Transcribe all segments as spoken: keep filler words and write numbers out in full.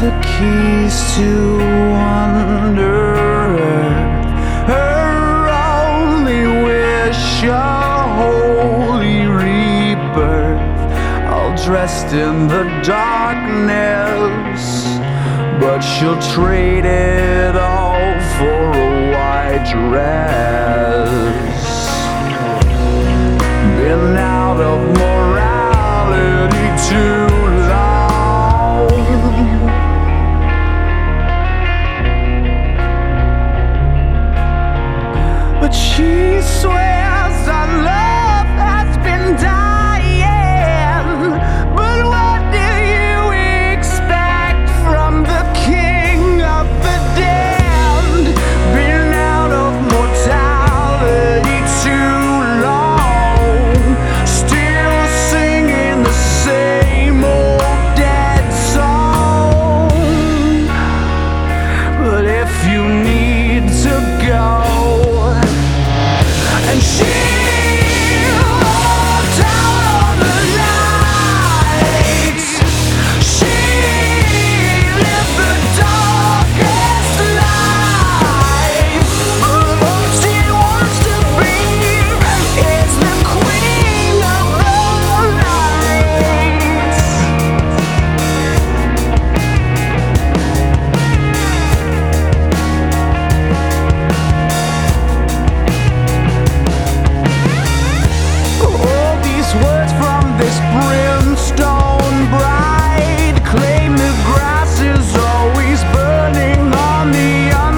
the keys to wonder earth. Her only wish, a holy rebirth, all dressed in the darkness, but she'll trade it all for a white dress. Been out of morality too long, but she swears our love has been dying. But what do you expect from the king of the damned? Been out of mortality too long, still singing the same old dead song. But if you need to go, and she walked out on the lights, she lived the darkest life. But all she wants to be is the queen of the night. All these words from this brimstone bride claim the grass is always burning on the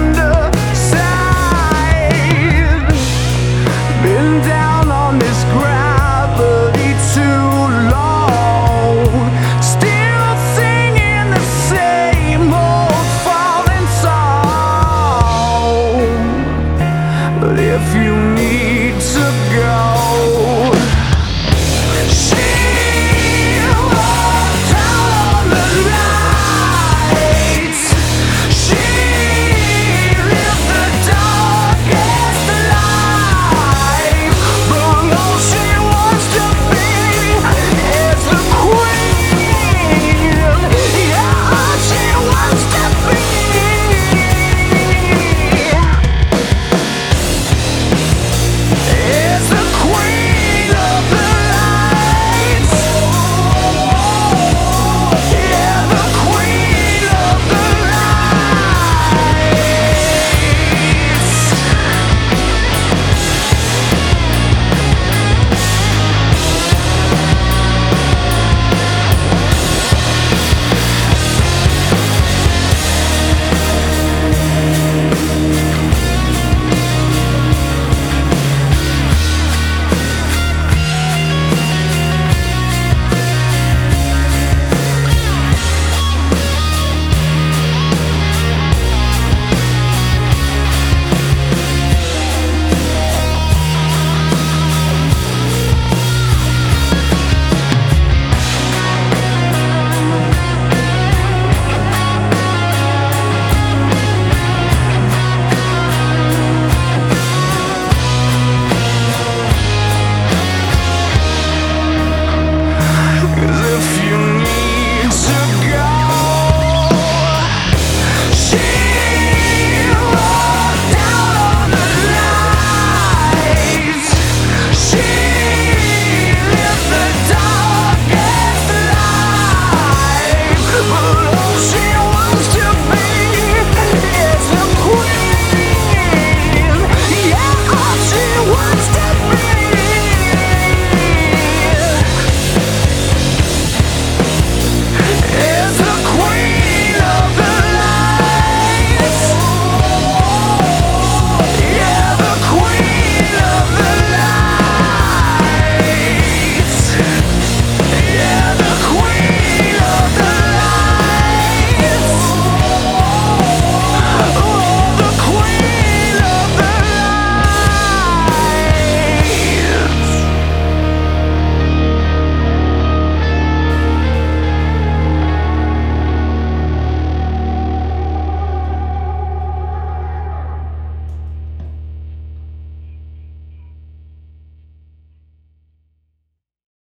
underside. Been down on this gravity too long, still singing the same old falling song. But if you need to go, she walked out on the lights, she lived the darkest life. But all she wants to be is the queen. Yeah, all she wants to be is the queen of the lights. Yeah, the queen of the lights. Cause if you need to go, she walked out on the lights, she lived the darkest life. But all she